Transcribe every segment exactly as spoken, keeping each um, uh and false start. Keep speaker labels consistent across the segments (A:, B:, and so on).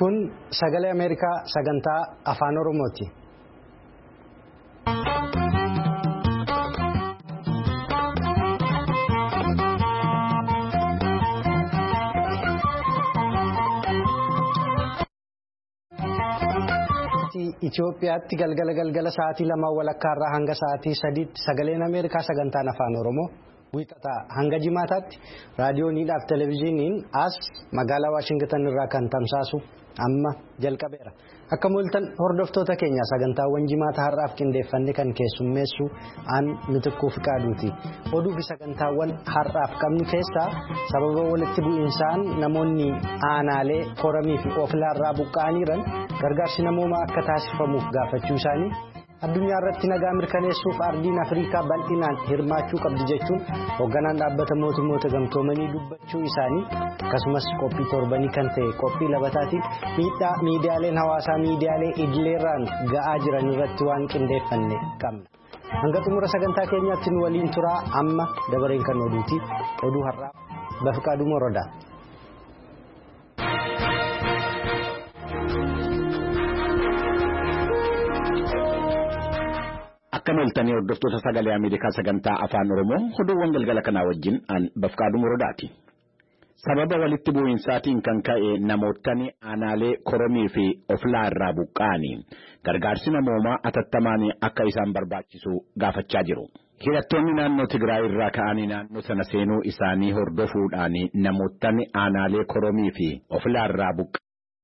A: Kun sagalee Ameerikaa sagantaa afaan Oromooti. Itoophiyaatti galgala galgala sa'aatii lama walakkaa irraa hanga sa'aatii sadiitti sagaleen Ameerikaa sagantaan afaan Oromoo wiixataa hanga jimaataatti raadiyooniidhaaf televezyiiniin as magaalaa Waashingtan irraa kan tamsaasu amma jalqabeera. Akka mul'atan hordoftoota keenya sagantaawwan jimaata har'aaf qindeeffanne kan keessummeessu aan Mitikkuu Fiqaaduuti. Oduu fi sagantaawwan har'aaf qabnu keessaa sababa walitti bu'iinsaan namoonni aanaalee koramii fi ofilaarraa buqqa'aniiran gargaarsi namoomaa akka taasifamuuf gaafachuu isaanii addunyaa irratti nagaa mirkaneessuuf ardiin Afrikaa bal'inaan hirmaachuu qabdi jechuun hoogganaan dhaabbata mootummoota gamtoomanii dubbachuu isaanii akkasumas qophii torbanii kan ta'e qophii labataatiin miidhaa miidiyaaleen hawaasaa miidiyaalee idileerraan ga'aa jiran irratti waan qindeeffanne qabna. Hanga xumura sagantaa keenyaatti nu waliin turaa amma dabareen kan oduuti. Oduu har'aa Bafiqaaduu Morodaa.
B: Akka mul'atanii hordoftoota sagalee Ameerikaa sagantaa afaan Oromoo oduuwwan galgala kanaa wajjin aan Bafiqaaduu Morodaati. Sababa walitti bu'iinsaatiin kan ka'e namootni aanaalee koromii fi oflaa irraa buqqa'anii gargaarsi namoomaa atattamaan akka isaan barbaachisu gaafachaa jiru. Hidhattoonni naannoo Tigraay irraa ka'anii naannoo sana seenuu isaanii hordofuudhaan namootni aanaalee koromii fi oflaa irraa buqqa'anii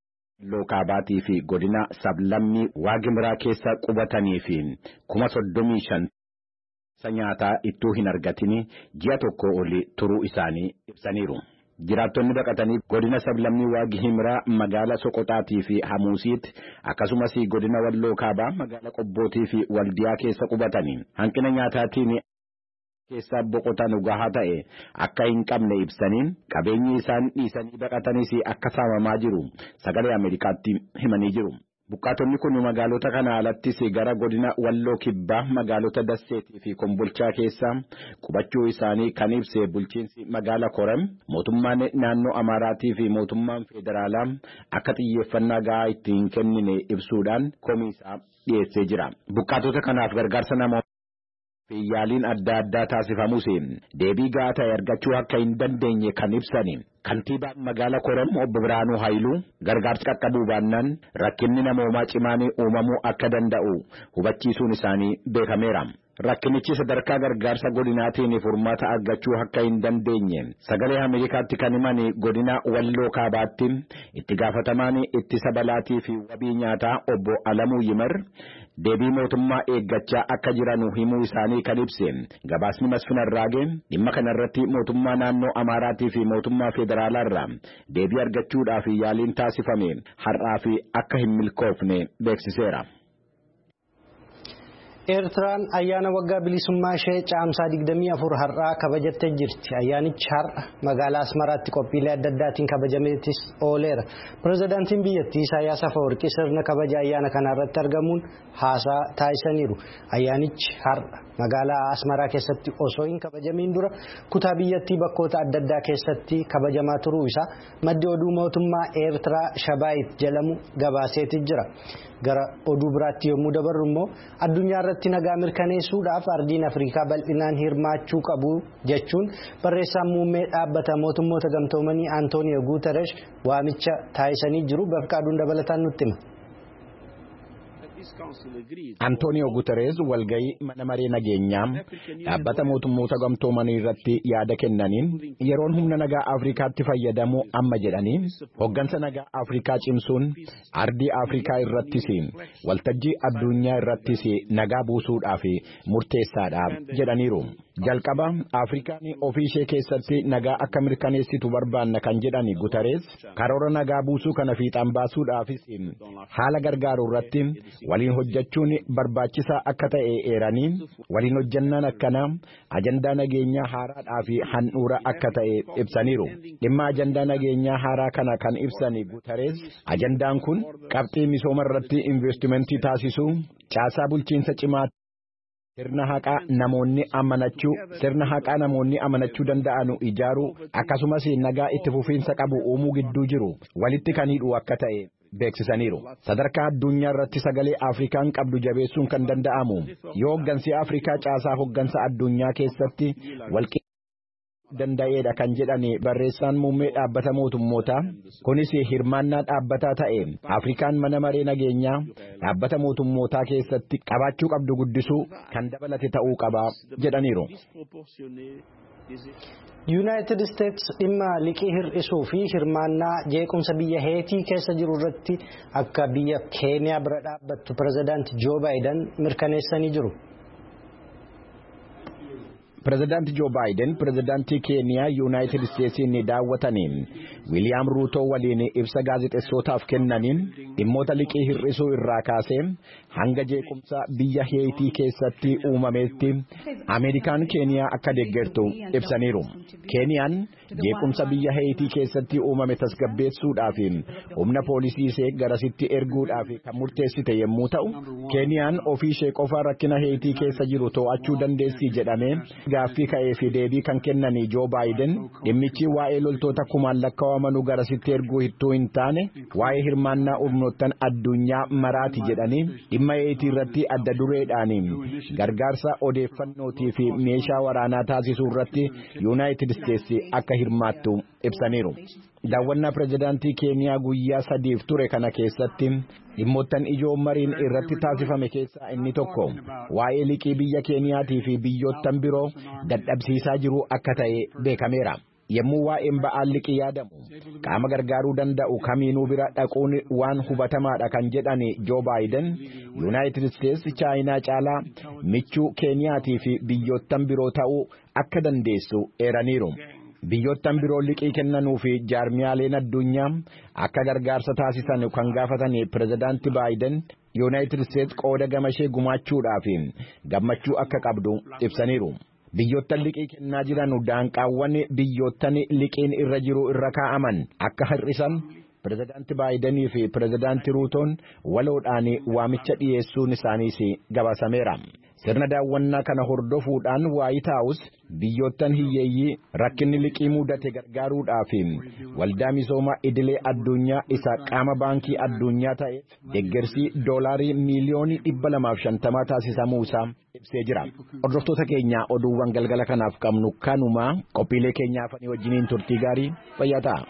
B: Lookabaatii fi godina sablammii Waagimraa keessa qubatanii fi kuma soddomii shan nyaataa ittuu hin argatin ji'a tokko oli turuu isaanii ibsaniiru. Jiraattonni baqatanii godina sablammii Waagimraa magaala Soqoxaatii fi Hamuusiitti akkasumas godina Wallookaabaa magaala Qobbootii fi Waldiyaa keessa qubatanii hanqina nyaataatiin keessa boqotan gahaa ta'e akka hin qabne ibsaniin qabeenyi isaan dhiisanii baqatanis akka saamamaa jiru sagalee Ameerikaatti himanii jiru. Buqqaatonni kun magaalota kana alattis gara godina Walloo Kibbaa magaalota Dasseetii fi Kombolchaa keessa qubachuu isaanii kan ibse bulchiinsi magaala Koram mootummaan naannoo Amaaraatii fi mootummaan federaalaa akka xiyyeeffannaa gahaa itti hin kennine ibsuudhaan komiisaa dhiyeessee jira. Buqqaatota kanaaf gargaarsa namoota yaaliin adda addaa taasifamus deebii gahaa ta'e argachuu akka hin dandeenye kan ibsani. Kantiibaan magaala Koram obbo Biraanuu Haayiluu gargaarsi qaqqabuu baannaan rakkinni namoomaa cimaan uumamuu akka danda'u hubachiisuun isaanii beekameera. Rakkinichi sadarkaa gargaarsa godinaatiin furmaata argachuu akka hin dandeenye sagalee Ameerikaatti kan himan godina Walloo Kaabaatti itti gaafatamaan ittisa balaatii fi wabii nyaataa obbo Alamuu Yimar deebii mootummaa eeggachaa akka jiran himuu isaanii kan ibse gabaasni Masfin Arraagee dhimma kanarratti mootummaa naannoo Amaaraatii fi mootummaa federaalaa irraa deebii argachuudhaaf yaaliin taasifame har'aa fi akka hin milkoofne beeksiseera.
A: Eertiraan ayyaana waggaa bilisummaa ishee caamsaa digdamii afur har'aa kabajattee jirti. Ayyaanichi har'a magaalaa Asmaraatti qophiilee adda addaatiin kabajameetis ooleera. Pirezidaantiin biyyattii Isaayyaas Afeworqii sirna kabaja ayyaana kana irratti argamuun haasaa taasisaniiru. Ayyaanichi har'a magaalaa Asmaraa keessatti osoo hin kabajamiin dura kutaa biyyattii bakkoota adda addaa keessatti kabajamaa turuu isaa maddi oduu mootummaa Eertiraa Shabaayit jedhamu gabaaseetii jira. Gara oduu biraatti yommuu dabarru immoo addunyaa irratti nagaa mirkaneessuudhaaf ardiin Afrikaa bal'inaan hirmaachuu qabu jechuun barreessaan muummee dhaabbata mootummoota gamtoomanii Antooniyoo Guuteresh waamicha taasisanii jiru. Bafiqaaduun dabalataan nutti hima.
B: Antooniyoo Guuterees walgayii mana maree nageenyaa dhaabbata mootummoota gamtoomanii irratti yaada kennaniin yeroon humna nagaa Afrikaatti fayyadamu amma jedhanii hoggansa nagaa Afrikaa cimsuun ardii Afrikaa irrattis waltajjii addunyaa irrattis nagaa buusuudhaaf murteessaadha jedhaniiru. Jalqaba Afrikaan ofii ishee keessatti nagaa akka mirkaneessitu barbaanna kan jedhani Guuterees karoora nagaa buusuu kana fiixaan baasuudhaafis haala gargaaru irratti waliin hojjechuun barbaachisaa akka ta'e eeranii waliin hojjannaan akkanaa ajandaa nageenyaa haaraadhaa fi handhuura akka ta'e ibsaniiru. Dhimma ajandaa nageenyaa haaraa kana kan ibsani Guuterees ajandaan kun qabxii misooma irratti investimentii taasisuu caasaa bulchiinsa cimaa sirna haqaa namoonni amanachuu sirna haqaa namoonni amanachuu danda'anu ijaaruu akkasumas nagaa itti fufiinsa qabu uumuu gidduu jiru walitti kan hidhu akka ta'e beeksisaniiru. Sadarkaa addunyaa irratti sagalee Afrikaan qabdu jabeessuun kan danda'amu yoo hoggansi Afrikaa caasaa hoggansa addunyaa keessatti walqixxummaa danda'eedha kan jedhani barreessaan muummee dhaabbata mootummootaa. Kunis hirmaannaa dhaabbataa ta'e Afrikaan mana maree nageenyaa dhaabbata mootummootaa keessatti qabaachuu qabdu guddisuu kan dabalate ta'uu qaba jedhaniiru.
A: United States dhimma liqii hir'isuu fi hirmaannaa jeequmsa biyya Heetii keessa jiru irratti akka biyya Keeniyaa bira dhaabbattu pirezidaanti Joo Baayiden mirkaneessanii jiru.
B: Pirezidaanti Joo Baayiden pirezidaantii Keeniyaa Yuunaayitid Isteetsiin daawwataniin Wiiliyaam Ruutoo waliin ibsa gaazexeessootaaf kennaniin dhimmoota liqii hir'isuu irraa kaasee hanga jeequmsa biyya Heetii keessatti uumameetti Ameerikaan Keeniyaa akka deeggartu ibsaniiru. Keeniyaan jeequmsa biyya Heetii keessatti uumame tasgabbeessuudhaaf humna poolisii ishee garasitti erguudhaaf kan murteessite yommuu ta'u, Keeniyaan ofii ishee qofa rakkina Heetii keessa jiru to'achuu dandeessi jedhamee gaaffii ka'ee fi deebii kan kennanii Joo Baayiden dhimmichi waa'ee loltoota kumaan lakkaa'amanuu garasitti erguu hittuu hin taane waa'ee hirmaannaa humnoottan addunyaa maraati jedhanii dhimma Heetii irratti adda dureedhaan gargaarsa odeeffannootii fi meeshaa waraanaa taasisuu irratti Yuunaayitid Isteetsi akka hirmaattu ibsaniiru. Daawwannaa pirezidaantii Keeniyaa guyyaa sadiif ture kana keessatti dhimmoottan ijoo mariin irratti taasifame keessaa inni tokko waa'ee liqii biyya Keeniyaatii fi biyyoottan biroo dadhabsiisaa jiru akka ta'e beekameera. Yommuu waa'een ba'aan liqii yaadamu qaama gargaaruu danda'u kamiinuu bira dhaquun waan hubatamaadha kan jedhan Joo Baayiden Yuunaayitid Isteetsi Chaayinaa caalaa michuu Keeniyaatii fi biyyoottan biroo ta'uu akka dandeessu eeraniiru. Biyyoottan biroo liqii kennanuu fi jaarmiyaaleen addunyaa akka gargaarsa taasisan kan gaafatan pirezidaanti Baayiden Yuunaayitid Isteetsi qooda gamashee gumaachuudhaaf gammachuu akka qabdu ibsaniiru. Biyyoottan liqii kennaa jiran daanqaawwan biyyoottan liqiin irra jiru irra kaa'aman akka hir'isan pirezidaanti Baayidenii fi pirezidaanti Ruutoon waloodhaan waamicha dhiyeessuun isaaniis gabaasameera. Sirna daawwannaa kana hordofuudhaan Waayit Haawus biyyoottan hiyyeeyyii rakkinni liqii mudate gargaaruudhaaf waldaa misooma idilee addunyaa isa qaama baankii addunyaa ta'e deeggarsi doolaarii miiliyoonii dhibba lamaaf shantamaa taasisamuu isaa ibsee jira. Hordoftoota keenya oduuwwan galgala kanaaf qabnu kanuma qophiilee keenyaaf wajjiniin turtii gaarii fayyaa ta'a.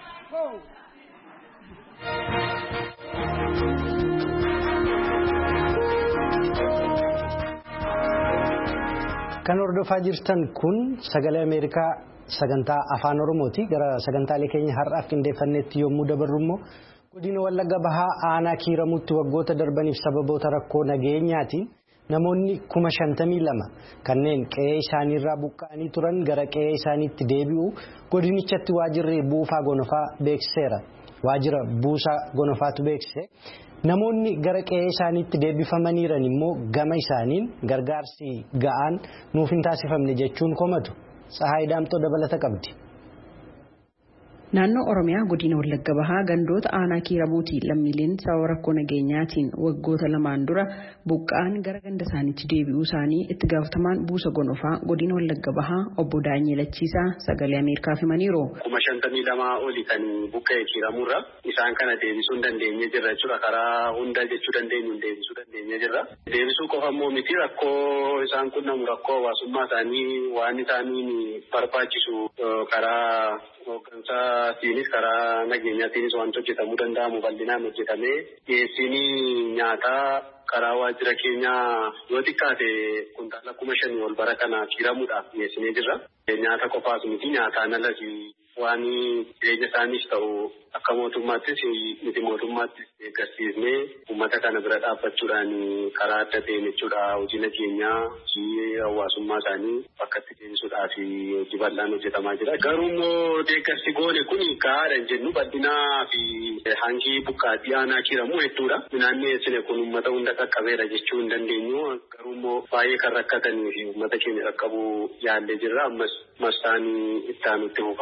A: Kan hordofaa jirtan kun sagalee Ameerikaa sagantaa afaan Oromooti. Gara sagantaalee keenya har'aaf qindeeffanneetti yommuu dabarru immoo godina Wallagga Bahaa aanaa Kiiramuutti waggoota darbaniif sababoota rakkoo nageenyaatiin namoonni kuma shantamii lama kanneen qe'ee isaaniirraa buqqa'anii turan gara qe'ee isaaniitti deebi'u godinichatti waajjirri buufaa gonofaa beeksiseera. Waajjira buusaa gonofaatu beeksise. Namoonni gara qe'ee isaaniitti deebifamaniiran immoo gama isaaniin gargaarsi ga'aan nuuf hin taasifamne jechuun komatu. Tsahaay Daamtoo dabalata qabdi.
C: Naannoo Oromiyaa godina Wallagga Bahaa gandoota aanaa Kiiramuutii lammiileen sababa rakkoo nageenyaatiin waggoota lamaan dura buqqa'an gara ganda isaaniitti deebi'uu isaanii itti gaafatamaan buusa gonofaa godina Wallagga Bahaa obbo Daanyee Lachiisaa sagalee Ameerikaaf himaniiru.
D: Kuma shantamii lamaa oli kan buqqa'e Kiiramuurra isaan kana deebisuu hin dandeenye jirra jechuudha. Karaa hunda jechuu dandeenyu deebisuu dandeenye jirra. Deebisuu qofa immoo miti rakkoo isaan qunnamu rakkoo hawaasummaa isaanii waan isaaniin barbaachisu karaa hooggansaatiinis karaa nageenyaatiinis wanti hojjetamuu danda'amu bal'inaan hojjetamee dhiyeessiin nyaataa karaa waajjira keenyaa yoo xiqqaate kuntaala kuma shanii ol bara kana kiiramuudhaaf dhiyeessinee jirra. Nyaata qofaas miti nyaataan alas waan jireenya isaaniis ta'u akka mootummaattis miti mootummaattis deeggarsiisnee uummata kana bira dhaabbachuudhaan karaa adda ta'een jechuudha hojii nageenyaa hojii hawaasummaa isaanii bakkatti deebisuudhaaf hojii bal'aan hojjetamaa jira. Garuu immoo deeggarsi goone kun gahaadha jennu bal'inaa fi hangi buqqaatii aanaa kiiramuu hedduudha. Midhaan dhiyeessine kun uummata hunda qaqqabeera jechuu hin dandeenyu. Garuu immoo baay'ee kan rakkatanii fi uummata keenya qaqqabuu yaallee jirra. Ammas marsaan itti aanutti fufa waan ta'eef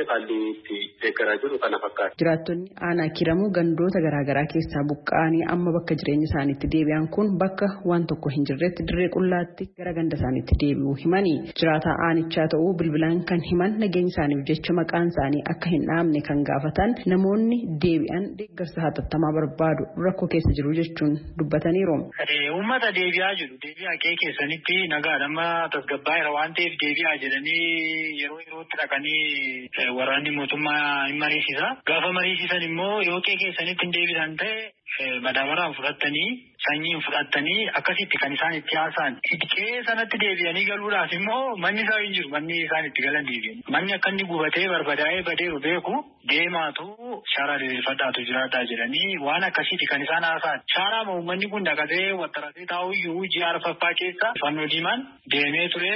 D: haalli itti deeggaraa jiru kana fakkaata.
C: Jiraattonni aanaa kiramuu gandoota garaagaraa keessaa buqqa'anii amma bakka jireenya isaaniitti deebi'an kun bakka waan tokko hin jirretti dirree qullaatti gara ganda isaaniitti deebi'uu himanii jiraataa aanichaa ta'uu bilbilaan kan himan nageenya isaaniif jecha maqaan isaanii akka hin dhaamne kan gaafatan namoonni deebi'an deeggarsa hatattamaa barbaadu rakkoo keessa jiru jechuun dubbataniiru.
E: Uummata deebi'aa jiru deebi'aa kee keessanitti nagaadhama tasgabbaa'eera waan ta'eef deebi'aa jedhanii yeroo yerootti dhaqanii waraanni mootummaa hin mariisisa. Gaafa mariisisan immoo yoo kee keessanitti hin deebisan ta'e madaabaraan fudhattanii sanyiin fudhattanii akkasitti kan isaan itti haasa'an. Qe'ee sanatti deebi'anii galuudhaaf immoo manni isaa hin jiru manni isaan itti galan deebi'an. Manni akka inni gubatee barbadaa'ee badeeru beeku deemaatu shaaraa diriirfadhaatu jiraadhaa jedhanii waan akkasitti kan isaan haasa'an. Shaaraa uummanni kun dhaqatee wattaratee taa'uyyuu ji'a arfaffaa keessa fannoo diimaan deemee ture.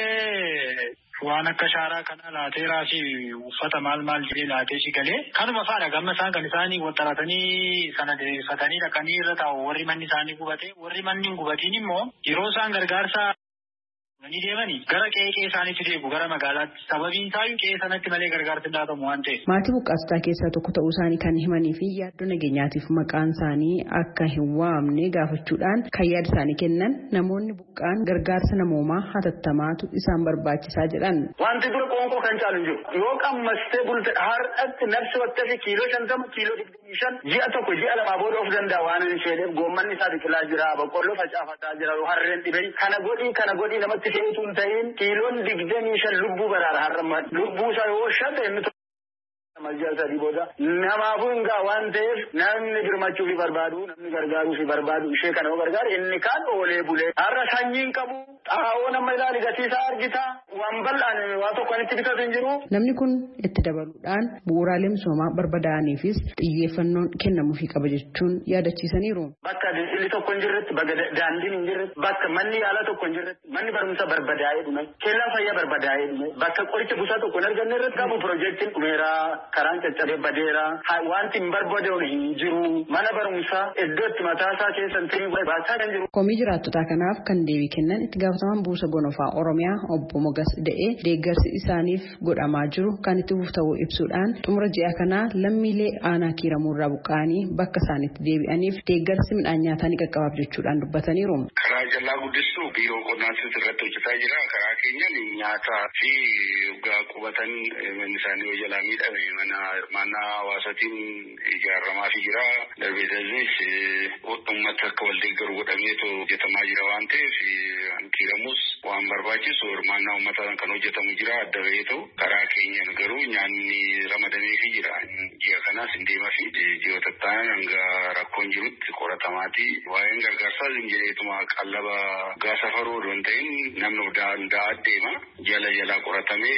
E: Waan akka shaaraa kana laateeraa fi uffata maal maal jedhee laatee si galee kanuma faadha gamma isaan kan isaanii wattaratanii sana diriirfatanii dhaqanii irra taa'u warri manni isaanii gubate warri manni hin gubatiin immoo yeroo isaan gargaarsa ni deemanii gara qe'ee isaaniitti deebi'u gara magaalaatti sababiin isaayyuu qe'ee sanatti malee gargaarsi hin laatamu waan ta'eef.
C: Maatii buqqaasotaa keessaa tokko ta'uu isaanii kan himanii fi yaaddoo nageenyaatiif maqaan isaanii akka hin waamne gaafachuudhaan kan yaada isaanii kennan namoonni buqqaan gargaarsa namoomaa hatattamaatu isaan barbaachisaa jedhan.
F: Wanti dura qoonqoo kan caalu hin jiru. Yoo qammastee bulte har'atti nafsi wattee fi kiiloo shantama kiiloo digdamii shan ji'a tokko ji'a lamaa booda of danda'a waan hin isheeneef goommanni isaa biqilaa jira boqqolloo facaafataa jira harreen dhibee kana godhii kana godhii namatti fe'uun ta'in kiiloon digdamii shan lubbuu baraara har'a lubbuu isaa yoo shate inni Majjaa sadii booda namaafuu hin gaa waan ta'eef namni birmachuu fi barbaadu namni gargaaruu fi barbaadu ishee kana yoo gargaaru inni kaan oolee bulee har'a sanyiin qabu xaa'oo nama ilaali gatiisaa argita waan bal'aan waa tokko itti bitatu hin jiru.
C: Namni kun itti dabaluudhaan bu'uuraalee misoomaa barbadaa'aniifis xiyyeeffannoon kennamuufii qaba jechuun yaadachiisaniiru.
F: Bakka daldalli tokko hin jirretti bakka daandiin hin jirretti bakka manni yaalaa tokko hin jirretti manni barumsa barbadaa'ee dhume kellaan fayyaa barbadaa'ee dhume bakka qoricha busaa tokko hin arganne irratti qabu piroojeektiin dhumeeraa. Karaan caccabee badeera wanti hin barbaadne hin jiru mana barumsaa iddootti mataasaa keessatti baasaa kan jiru.
C: Komii jiraattotaa kanaaf kan deebii kennan itti gaafatamaan buusa gonofaa Oromiyaa obbo Mogas Da'ee deeggarsi isaaniif godhamaa jiru kan itti fufu ta'uu ibsuudhaan xumura ji'a kanaa lammiilee aanaa kiiramuurraa buqqa'anii bakka isaanitti deebi'aniif deeggarsi midhaan nyaataa ni qaqqabaaf jechuudhaan dubbataniiru.
G: Karaa jallaa guddistuu biiroo qonnaatis irratti hojjetaa jira. Karaa keenyan nyaataa fi dhugaa qubatan manni isaanii yoo jalaa miidhame mana hirmaannaa hawaasaatiin ijaaramaa fi jira. Darbeessas uummata akka wal deeggaru godhameetu hojjetamaa jira waan ta'eef kiiramus waan barbaachisu hirmaannaa uummataan kan hojjetamu jira adda bahee ta'u karaa keenyan garuu nyaanni ramadamee fi jira. Ji'a kanaas hin deemaa fi ji'oota ta'an hanga rakkoon jirutti qoratamaati. Waa'een gargaarsaa jedheetuma qallaba gaa safaruu odoo hin ta'in namni daa'aa deema jala jalaa qoratamee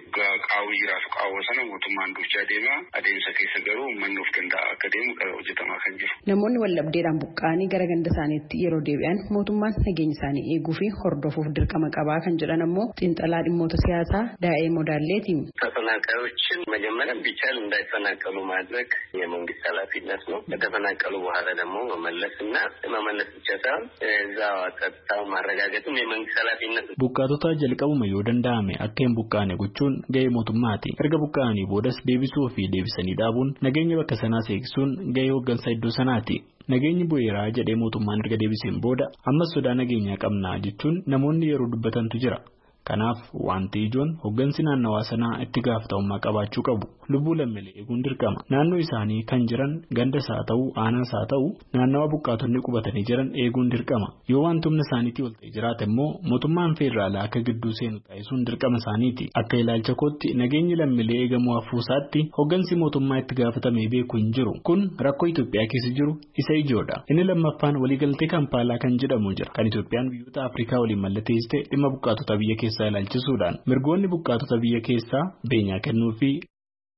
G: qaawwi jiraaf qaawwa sana mootummaan duuchaa deema adeemsa keessa garuu uummanni of danda'a akka deemu hojjetamaa kan jiru.
C: Namoonni wallabdeedhaan buqqa'anii gara ganda isaaniitti yeroo deebi'an mootummaan nageenya isaanii eeguu fi hordofuuf dirqama qabaa kan jedhan ammoo xiinxalaa dhimmoota siyaasaa daa'ee modaalleeti.
D: ተፈናቃዮችን መጀመሪያ ቢቻል እንዳይፈናቀሉ ማድረግ የመንግስት ኃላፊነት ነው። ከተፈናቀሉ በኋላ ደግሞ መመለስና መመለስ ብቻ ሳይሆን እዛው ጸጥታው ማረጋገጥም የመንግስት ኃላፊነት ነው።
H: Buqqaatota jalqabuma yoo danda'ame akka hin buqqaane gochuun ga'ee mootummaati. Erga buqqa'anii boodas deebisuu fi deebisanii dhaabuun nageenya bakka sanaas eegsuun ga'ee hooggansa iddoo sanaati. Nageenyi bu'eeraa jedhee mootummaan erga deebiseen booda ammas sodaa nageenyaa qabnaa jechuun namoonni yeroo dubbatantu jira. Kanaaf wanti ijoon hooggansi naannawaa sanaa itti gaafatamummaa qabaachuu qabu. Lubbuu lammiilee eeguun dirqama. Naannoo isaanii kan jiran gandas haa ta'u aanaas haa ta'u naannawaa buqqaatonni qubatanii jiran eeguun dirqama. Yoo wanti humna isaaniitii ol ta'e jiraate immoo mootummaan federaalaa akka gidduu seenu taasisuun dirqama isaaniiti. Akka ilaalcha kootti nageenyi lammiilee eegamuu hafuusaatti hooggansi mootummaa itti gaafatamee beeku hin jiru. Kun rakkoo Itoophiyaa keessa jiru isa ijoodha. Inni lammaffaan waliigaltee Kampaalaa kan jedhamu jira. Kan Itoophiyaan biyyoota Afrikaa waliin mallatteessite dhimma buqqaatota biyya keessaa ilaalchisuudhaan mirgoonni buqqaatota biyya keessaa beenyaa kennuu fi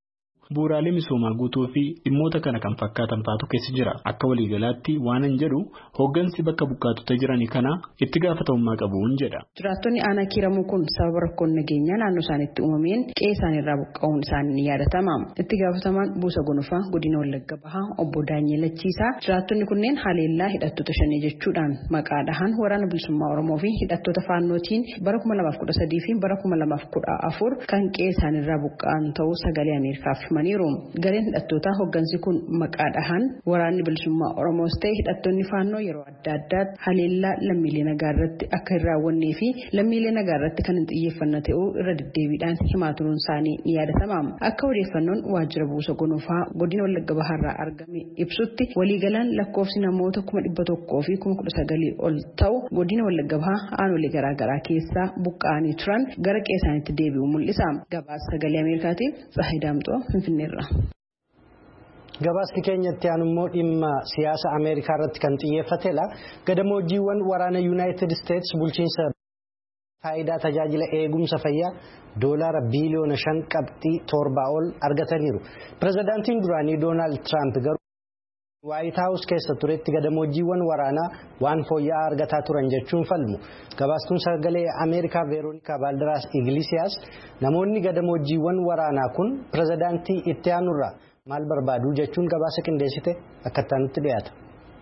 H: bu'uuraalee misoomaa guutuu fi dhimmoota kana kan fakkaatan faatu keessa jira. Akka waliigalaatti waanan jedhu hooggansi bakka buqqaatota jiranii kana itti gaafatamummaa qabuun jedha.
C: Jiraattonni aanaa kiiramuu kun sababa rakkoon nageenyaa naannoo isaaniitti uumameen qe'ee isaaniirraa buqqa'uun isaanii ni yaadatama. Itti gaafatamaan buusa gonofaa godina Wallagga Bahaa obbo Daanyee Lachiisaa jiraattonni kunneen haleellaa hidhattoota shanii jechuudhaan maqaa dhahan waraana bilisummaa Oromoo fi hidhattoota faannootiin bara kuma lamaaf kudha sadii fi bara kuma lamaaf kudha afur kan qe'ee isaaniirraa buqqa'an ta'uu sagalee Ameerikaaf himaniiru. Gareen hidhattootaa hooggansi kun maqaa dhahan waraanni bilisummaa Oromoos ta'e hidhattoonni faannoo yeroo adda addaatti haleellaa lammiilee nagaa irratti akka hin raawwannee fi lammiilee nagaa irratti kan hin xiyyeeffanne ta'uu irra deddeebiidhaan himaa turuun isaanii ni yaadatama. Akka odeeffannoon waajjira buusa gonofaa godina Wallagga Bahaarraa argame ibsutti waliigalaan lakkoofsi namoota kuma dhibba tokkoo fi kuma kudha sagalii ol ta'u godina Wallagga Bahaa aanolee garaagaraa keessaa buqqa'anii turan gara qe'ee isaaniitti deebi'u mul'isa. Gabaasa sagalee Ameerikaatiif Tsahayi Daamxoo Finfinneerra.
A: Gabaasni keenyatti aanu immoo dhimma siyaasa Ameerikaa irratti kan xiyyeeffatedha. Gadamoojiiwwan waraana Yuunaayitid Isteetsi bulchiinsa faayidaa tajaajila eegumsa fayyaa doolaara biiliyoona shan qabxii torbaa ol argataniiru. Pireezidaantiin duraanii Doonaald Tiraamp garuu Waayit Haawus keessa turetti gadamoojiiwwan waraanaa waan fooyya'aa argataa turan jechuun falmu. Gabaastuun sagalee Ameerikaa Veeroonikaa Baaldiraas Iglesias namoonni gadamoojiiwwan waraanaa kun pireezidaantii itti aanurraa maal barbaadu jechuun gabaasa qindeessite akka itti dhiyaata.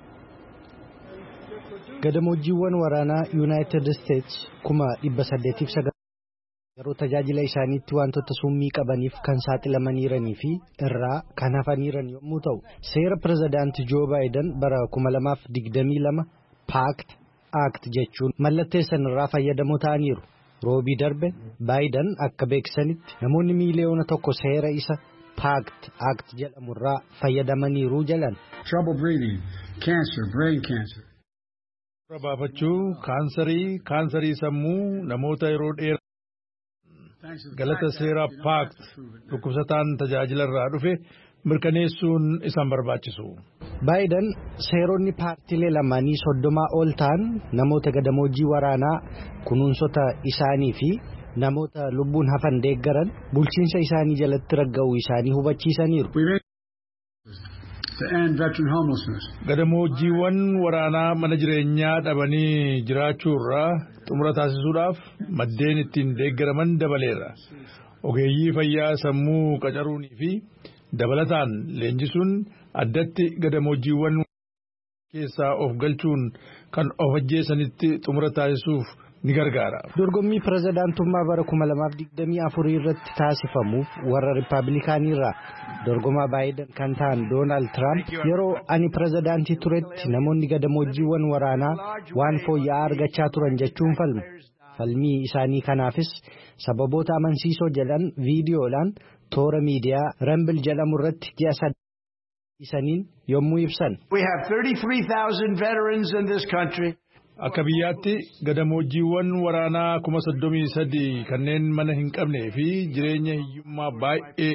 A: Gadamoojiiwwan waraanaa Yuunaayitid Isteetsi kuma dhibba saddeetiif sagal yeroo tajaajila isaaniitti wantoota summii qabaniif kan saaxilamaniiranii fi irraa kan hafaniiran yommuu ta'u seera pireezidaantii Joo Baayiden bara kuma lamaaf digdamii lama paakt aakt jechuun mallatteessan irraa fayyadamoo ta'aniiru. Roobii darbe Baayiden akka beeksisanitti namoonni miiliyoona tokko seera isa paakt aakt jedhamurraa fayyadamaniiru jedhan.
I: Trouble breathing, cancer, brain cancer.
J: Rabaafachuu kaansarii kaansarii sammuu namoota yeroo dheeraa galata seera paakt dhukkubsataan tajaajila irraa dhufe mirkaneessuun isaan barbaachisu.
A: Baayiden seeronni paartiilee lamaanii soddomaa ol ta'an namoota gadamoojii waraanaa kunuunsota isaanii fi namoota lubbuun hafan deeggaran bulchiinsa isaanii jalatti ragga'uu isaanii hubachiisaniiru.
J: Gadamoojiiwwan waraanaa mana jireenyaa dhabanii jiraachuurraa xumura taasisuudhaaf maddeen ittiin deeggaraman dabaleera. Ogeeyyii fayyaa sammuu qacaruunii fi dabalataan leenjisuun addatti gadamoojiiwwan keessaa of galchuun kan of ajjeesanitti xumura taasisuuf ni gargaara.
A: Dorgommii pireezidaantummaa bara kuma lamaaf digdamii afurii irratti taasifamuuf warra Riippaabilikaaniirraa dorgomaa Baayiden kan ta'an Doonaald Tiraamp yeroo ani pireezidaantii turetti namoonni gadamoojiiwwan waraanaa waan fooyya'aa argachaa turan jechuun falmu. Falmii isaanii kanaafis sababoota amansiisoo jedhan viidiyoodhaan toora miidiyaa Rambil jedhamu irratti ji'a sadii yommuu ibsan.
I: We have thirty-three thousand veterans in this country.
J: Akka biyyaatti gadamoojiiwwan waraanaa kuma soddomii sadii kanneen mana hin qabnee fi jireenya hiyyummaa baay'ee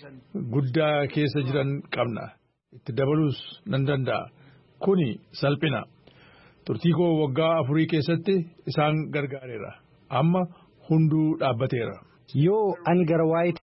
J: guddaa keessa jiran qabna. Itti dabaluus nan danda'a. Kuni salphina. Turtii koo waggaa afurii keessatti isaan gargaareera. Amma hunduu dhaabbateera.
A: Yoo ani gara waayit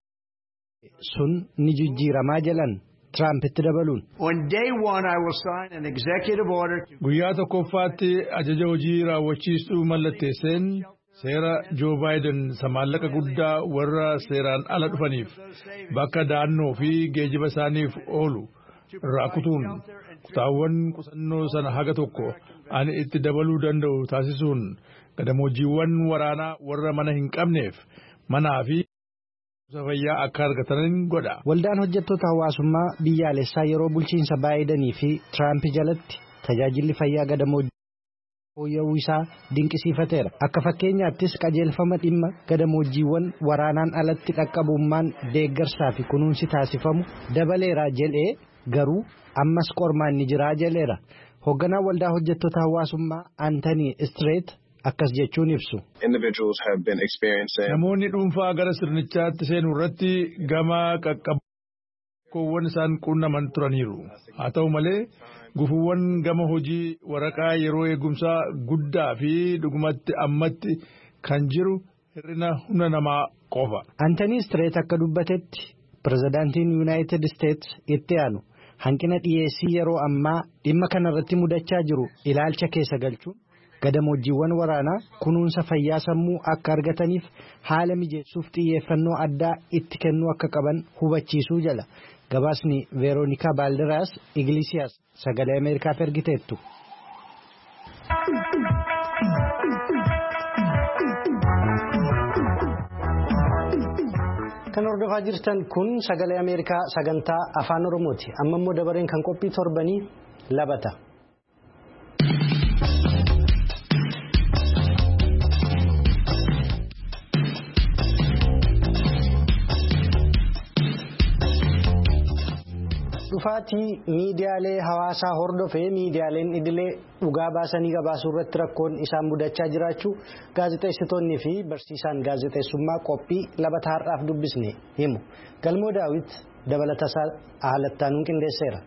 A: sun ni jijjiiramaa jalan. Trump itti dabaluun.
I: On day one I will sign an executive order.
J: Guyyaa tokkoffaatti ajaja hojii raawwachiistuu mallatteesseen seera Joo Baayiden maallaqa guddaa warra seeraan ala dhufaniif bakka da'annoo fi geejiba isaaniif oolu irraa kutuun kutaawwan qusannoo sana haga tokko ani itti dabaluu danda'u taasisuun gadamoojiiwwan waraanaa warra mana hin qabneef manaa fi fayyaa akka argatan godha.
A: Waldaan hojjettoota hawaasummaa biyyaalessaa yeroo bulchiinsa Baayidenii fi Tiraamp jalatti tajaajilli fayyaa gadamoojii fooyya'uu isaa dinqisiifateera. Akka fakkeenyaattis qajeelfama dhimma gadamoojiiwwan waraanaan alatti dhaqqabummaan deeggarsaa fi kunuunsi taasifamu dabaleera jedhee garuu ammas qormaan ni jiraa jedheera. Hoogganaan waldaa hojjettoota hawaasummaa Antanii Street akkas jechuun ibsu.
J: Namoonni dhuunfaa gara sirnichaatti seenuu irratti gama qaqqabkoowwan isaan qunnaman turaniiru. Haa ta'u malee gufuuwwan gama hojii waraqaa yeroo eegumsaa guddaa fi dhugumatti ammatti kan jiru hir'ina humna namaa qofa.
A: Antanii Street akka dubbatetti pirezidaantiin Yuunaayitid Isteets itti aanu hanqina dhiyeessii yeroo ammaa dhimma kanarratti mudachaa jiru ilaalcha keessa galchuun gadamoojiiwwan waraanaa kunuunsa fayyaa sammuu akka argataniif haala mijeessuuf xiyyeeffannoo addaa itti kennuu akka qaban hubachiisuu jala. Gabaasni Veeroonikaa Baaldiraas Iglesias sagalee Ameerikaaf ergiteettu. Kan hordofaa jirtan kun sagalee Ameerikaa sagantaa afaan Oromooti. Amma immoo dabareen kan qophii torbanii labata. Dhufaatii miidiyaalee hawaasaa hordofee miidiyaaleen idilee dhugaa baasanii gabaasuu irratti rakkoon isaan mudachaa jiraachuu gaazexeessitoonni fi barsiisaan gaazexeessummaa qophii labata har'aaf dubbisne himu. Galmoo Daawit dabalatasaa haalattaanuun qindeesseera.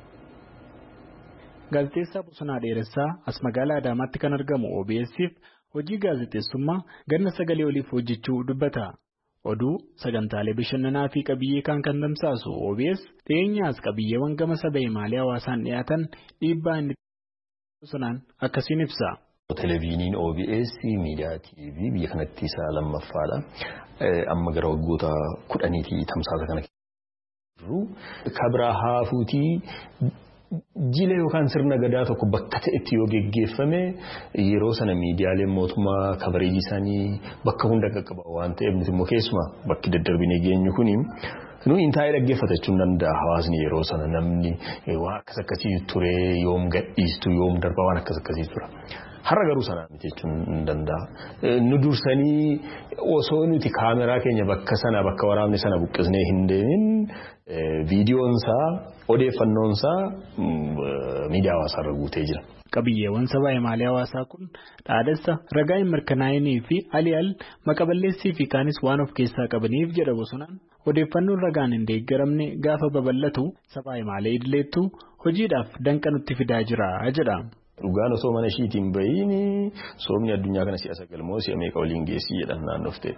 H: Gaazexeessaa Bosonaa Dheeressaa as magaalaa Adaamaatti kan argamu O B S'if hojii gaazexeessummaa ganna sagalee oliif hojjechuu dubbata. Oduu sagantaalee bashannanaa fi qabiyyee kan kan tamsaasu O B S dhiyeenyaas qabiyyeewwan gama saba himaalee hawaasaan dhiyaatan dhiibbaa inni Bosonaan akkasiin ibsa.
K: Televiiniin O B S miidiyaa T V biyya kanatti isa lammaffaadha. Amma gara waggoota kudhaniitii tamsaasa kana jiru. Kabira haafuutii jila yookaan sirna gadaa tokko bakka ta'etti yoo geggeeffame yeroo sana miidiyaaleen mootummaa kabareejii isaanii bakka hunda qaqqaba waan ta'eef nuti immoo keessumaa bakki daddarbinee geenyu kuni nuyi intaa'ee dhaggeeffatachuu hin danda'a hawaasni yeroo sana namni waan akkas akkasii ture yoom gadhiistu yoom darba waan akkas akkasii tura. Har'a garuu sana miti jechuun hin danda'a. Nu dursanii osoo nuti kaameraa keenya bakka sana bakka waraabne sana buqqisnee hin deemin viidiyoonsaa odeeffannoonsaa miidiyaa hawaasaarra guutee jira.
H: Qabiyyeewwan saba himaalee hawaasaa kun dhaadessa ragaa hin mirkanaa'inii fi ali'al maqaballeessii fi kaanis waan of keessaa qabaniif jedha Bosonaan odeeffannoon ragaan hin deeggaramne gaafa babal'atu saba himaalee idileettu hojiidhaaf danqa nutti fidaa jira jedha.
K: Dhugaan osoo mana ishiitiin bahiin soomni addunyaa kana si'a sagalmoo si'a meeqa waliin geessii jedhan naannofte.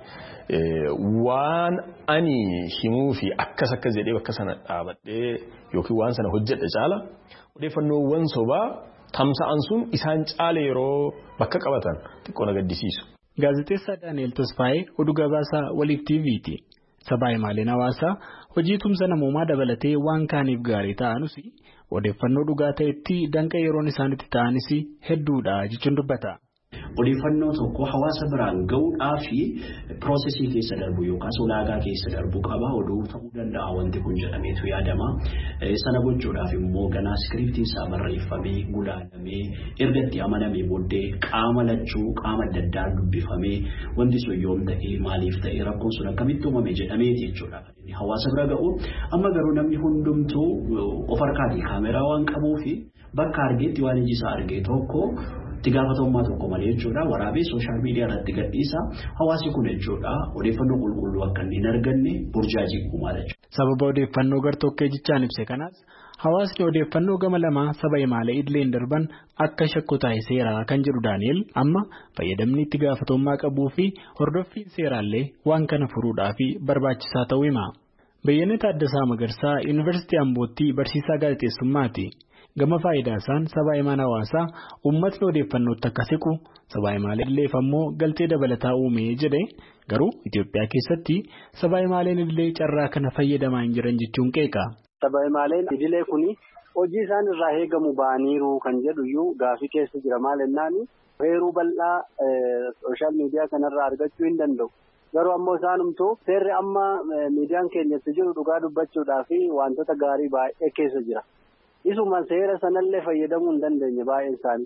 K: Waan ani himuu fi akkas akkas jedhee bakka sana dhaabadhee yookiin waan sana hojjedha caala odeeffannoowwan sobaa tamsa'an sun isaan caala yeroo bakka qabatan xiqqoo na gaddisiisu.
H: Gaazexeessaa Daani'eel Tasfaayee oduu gabaasaa waliif T V'ti. Sabaa himaaleen hawaasaa hojii tumsa namoomaa dabalatee waan kaaniif gaarii ta'anus odeeffannoo dhugaa ta'etti danqa yeroon isaanitti ta'anis hedduudha jechuun dubbata.
L: Odeeffannoo tokko hawaasa biraan ga'uudhaaf piroosesii keessa darbu yookaas ulaagaa keessa darbu qaba oduu ta'uu danda'a wanti kun jedhameetu yaadama. Sana gochuudhaaf immoo ganaa iskiriptiin isaa barreeffamee gulaalamee erga itti amanamee booddee qaama lachuu qaama adda addaa dubbifamee wanti sun yoom ta'ee maaliif ta'ee rakkoon sun akkamitti uumame jedhameeti jechuudha. Hawaasa bira ga'u amma garuu namni hundumtuu of harkaatii kaameraa waan qabuufi bakka argeetti waan iji isaa argee tokko itti gaafatamummaa tokko malee jechuudha waraabee sooshaal miidiyaa irratti gadhiisa hawaasi kun jechuudha odeeffannoo qulqulluu akka hin arganne burjaajii uumaa jechuudha.
H: Sababa odeeffannoo gartokkee jechaan ibse kanaas hawaasni odeeffannoo gama lamaa saba himaalee idileen darban akka shakku taasiseera kan jedhu Daani'eel amma fayyadamni itti gaafatamummaa qabuu fi hordoffiin seeraallee waan kana furuudhaaf barbaachisaa ta'uu hima. Bayyanee Taaddasaa Magarsaa Yuunivarsiitii Ambootti barsiisaa gaazexeessummaati. Gama faayidaa isaan saba himaan hawaasaa uummatni odeeffannootti akka siqu saba himaalee idileef ammoo galtee dabalataa uumee jedhe garuu Itoophiyaa keessatti saba himaaleen idilee carraa kana fayyadamaa hin jiran jechuun qeeqa.
M: Saba himaaleen idilee kuni hojii isaan irraa eegamu ba'aniiru kan jedhu iyyuu gaafii keessa jira maal jennaani heeruu bal'aa sooshaal miidiyaa kanarraa argachuu hin danda'u. Garuu ammoo isaanumtuu seerri amma miidiyaan keenyatti jiru dhugaa dubbachuudhaa fi wantoota gaarii baay'ee keessa jira. Isuma seera sanallee fayyadamuu hin dandeenye baay'een isaanii.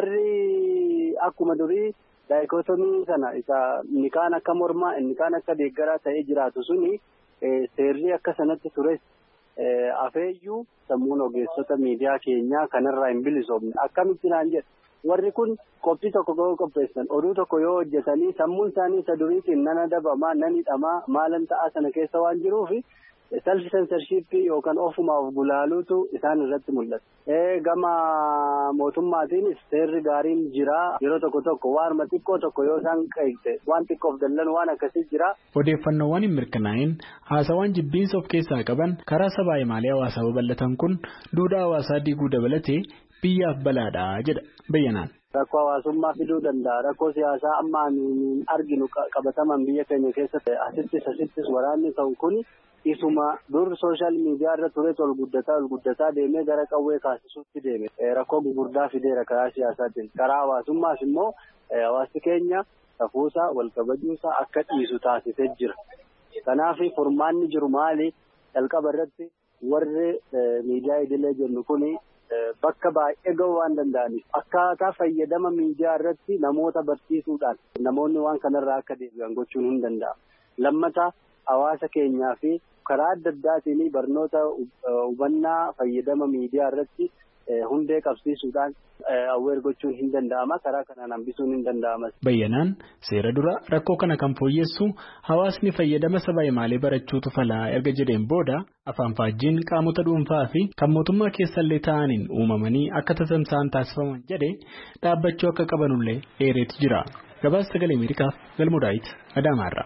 M: Warri akkuma durii daayikootomii sana isa inni kaan akka mormaa inni kaan akka deeggaraa ta'ee jiraatu suni seerri akka sanatti tures afeeyyuu sammuun ogeessota miidiyaa keenyaa kanarraa hin bilisoomne akkamitti naan jedhu. Warri kun qophii tokko yoo qopheessan oduu tokko yoo hojjetanii sammuun isaanii isa duriitiin nan adabamaa nan hidhamaa maalan ta'aa sana keessa waan jiruufi self censorship yookaan ofumaaf gulaaluutu isaan irratti mul'ata. Gama mootummaatiin seerri gaariin jira yeroo tokko tokko waan xiqqoo tokko yoo isaan qeeqte waan xiqqoof dallan waan akkasii jira.
H: Odeeffannoowwan hin mirkanaa'in haasawwan jibbiinsa of keessaa qaban karaa sabaa himaalee hawaasaa babal'atan kun duudhaa hawaasaa diiguu dabalatee biyyaaf balaadhaa jedha Bayyanaan.
M: Rakkoo hawaasummaa fiduu danda'a. Rakkoo siyaasaa amma arginu qabataman biyya keenya keessatti asittis asittis waraanni ta'u kun isuma dur sooshaal miidiyaa irra ture ol guddataa ol guddataa deemee gara qawwee kaasisuutti deeme. Rakkoo gurguddaa fideera karaa siyaasaatiin. Karaa hawaasummaas immoo hawaasni keenya safuusaa wal kabajuusaa akka dhiisu taasisee jira. Kanaaf furmaanni jiru maali? Jalqaba irratti warri miidiyaa idilee jennu kuni bakka baay'ee ga'uu waan danda'aniif akkaataa fayyadama miidiyaa irratti namoota barsiisuudhaan namoonni waan kanarraa akka deebi'an gochuun hin danda'amu. Lammata hawaasa keenyaa fi karaa adda addaatiin barnoota hubannaa fayyadama miidiyaa irratti hundee qabsiisuudhaan awweer gochuun hin danda'ama. Karaa kanaan hambisuun hin danda'amas.
H: Bayyanaan seera dura rakkoo kana kan fooyyessu hawaasni fayyadama sabaa himaalee barachuutu falaa erga jedheen booda afaan faajjiin qaamota dhuunfaa fi kan mootummaa keessallee ta'aniin uumamanii akka tatamsa'an taasifaman jedhee dhaabbachuu akka qabanullee eereetu jira. Gabaasa Sagalee Ameerikaaf Galmoo Daawit Adaamaarraa.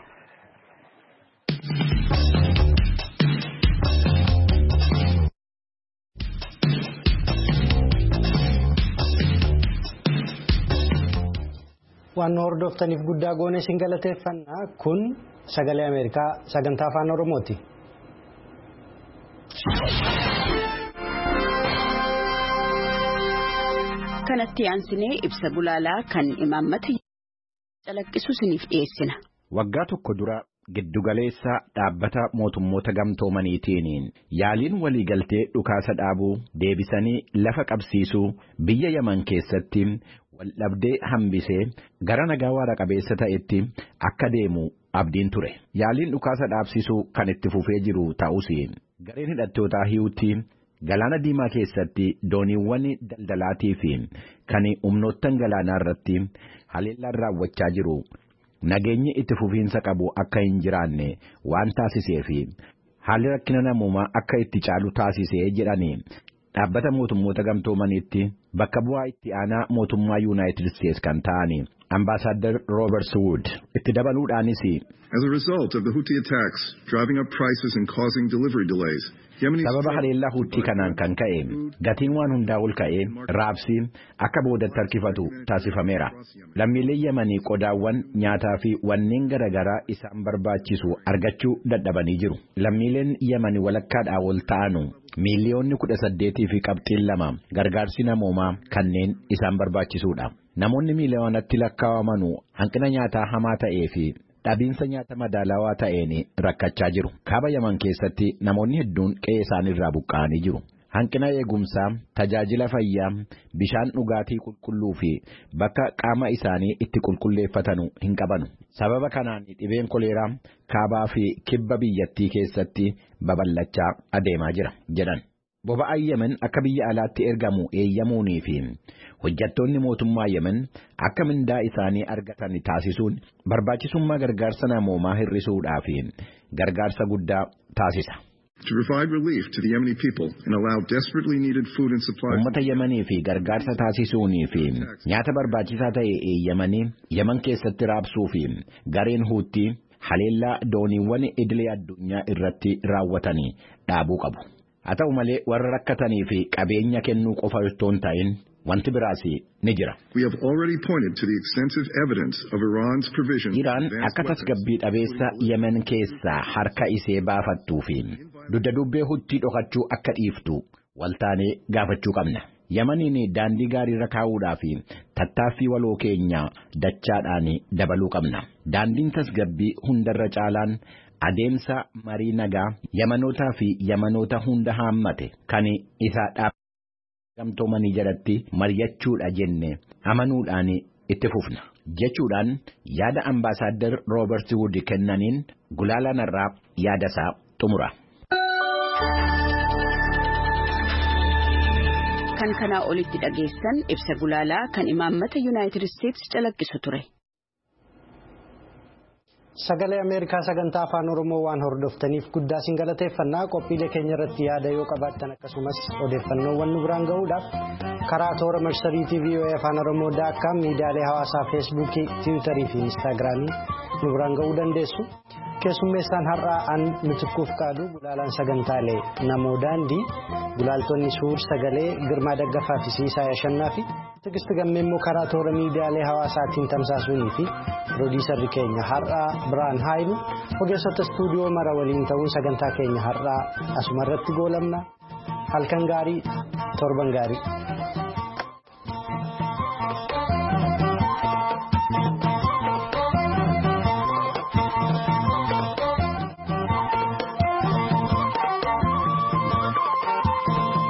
A: Waan hordoftaniif guddaa goone isin galateeffannaa. Kun Sagalee Ameerikaa sagantaa afaan Oromooti.
N: Kanatti aansinee ibsa gulaalaa kan imaammata calaqqisu isiniif dhiyeessina.
B: Waggaa tokko dura giddugaleessa dhaabbata mootummoota gamtoomaniitiin yaaliin waliigaltee dhukaasa dhaabuu deebisanii lafa qabsiisuu biyya Yaman keessatti waldhabdee hambisee gara nagaa waara qabeessa ta'etti akka deemu abdiin ture. Yaaliin dhukaasa dhaabsisuu kan itti fufee jiru ta'us gareen hidhattootaa Hiiwutti galaana diimaa keessatti dooniiwwan daldalaatii fi kan humnoottan galaanaa irratti haleellaan raawwachaa jiru. Nageenyi itti fufiinsa qabu akka hin jiraanne waan taasisee fi haalli rakkina namummaa akka itti caalu taasisee jedhanii dhaabbata mootummoota gamtoomaniitti bakka bu'aa itti aanaa mootummaa Yuunaayitid Isteets kan ta'ani Ambaasaadder Roobert Wood itti dabaluudhaanis.
O: As a result of the Houthi attacks driving up prices and causing delivery delays.
B: Sababa haleellaa Huutii kanaan kan ka'e gatiin waan hundaa ol ka'ee raabsi akka boodatti harkifatu taasifameera. Lammiilee Yemanii qodaawwan nyaataa fi wanneen garaagaraa isaan barbaachisu argachuu dadhabanii jiru. Lammiileen Yemanii walakkaadhaa ol ta'anu miiliyoonni kudha saddeetii fi qabxiin lama gargaarsi namoomaa kanneen isaan barbaachisuudha. Namoonni miiliyoonatti lakkaawamanu hanqina nyaataa hamaa ta'ee fi dhabiinsa nyaata madaalawaa ta'een rakkachaa jiru. Kaaba Yaman keessatti namoonni hedduun qe'ee isaaniirraa buqqa'anii jiru. Hanqina eegumsaa, tajaajila fayyaa, bishaan dhugaatii qulqulluu fi bakka qaama isaanii itti qulqulleeffatanu hin qabanu. Sababa kanaan dhibeen koleeraa kaabaa fi kibba biyyattii keessatti babal'achaa adeemaa jira jedhan. Boba'aan Yemen akka biyya alaatti ergamu eeyyamuunii fi hojjettoonni mootummaa Yemen akka mindaa isaanii argatan taasisuun barbaachisummaa gargaarsa namoomaa hir'isuudhaa fi gargaarsa guddaa taasisa.
O: To provide relief to the Yemeni people and allow desperately needed food and supplies.
B: Uummata Yemenii fi gargaarsa taasisuunii fi nyaata barbaachisaa ta'e eeyyamanii Yemen keessatti raabsuu fi gareen Huutii haleellaa dooniiwwan idilee addunyaa irratti raawwatanii dhaabuu qabu. Haa ta'u malee warra rakkatanii fi qabeenya kennuu qofa osoo hin ta'in wanti biraas ni jira.
O: We have already pointed to the extensive evidence of Iran's provision.
B: Iraan akka tasgabbii dhabeessa Yemen keessaa harka isee baafattuu fi dugda dubbee Huutii dhokachuu akka dhiiftu waltaanee gaafachuu qabna. Yemeniin daandii gaarii irra kaa'uudhaa fi tattaaffii waloo keenya dachaadhaan dabaluu qabna. Daandiin tasgabbii hundarra caalaan adeemsa marii nagaa Yemenootaa fi Yemenoota hunda haammate kan isaa dhaab gamtoomanii jalatti mari'achuudha jenne amanuudhaan itti fufna jechuudhaan yaada Ambaasaadder Roobert Wood kennaniin gulaalaan irraa yaada isaa xumura.
N: Kan kanaa olitti dhageessan ibsa gulaalaa kan imaammata Yuunaayitid Isteets calaqqisu ture.
A: Sagalee Ameerikaa sagantaa afaan Oromoo waan hordoftaniif guddaa isin galateeffannaa. Qophiilee keenya irratti yaada yoo qabaattan akkasumas odeeffannoowwan nu biraan gahuudhaaf karaa toora marsariitii V O A afaan Oromoo daakkaa miidiyaalee hawaasaa feesbuukii, tiwiitarii fi instaagiraamii nu biraan gahuu dandeessu. Keessummeessaan har'aa an Mitikkuuf Qaaduu, gulaalaan sagantaalee namoo daandii, gulaaltonni suur sagalee Girmaa Daggafaa fi Siisaa Yashannaa fi Tigisti Gammee immoo karaa toora miidiyaalee hawaasaatiin tamsaasuunii fi piroodiisarri keenya har'aa Biraan Haayilu ogeessota istuudiyoo mara waliin ta'uun sagantaa keenya har'aa asumarratti goolabna. Halkan gaarii, torban gaarii.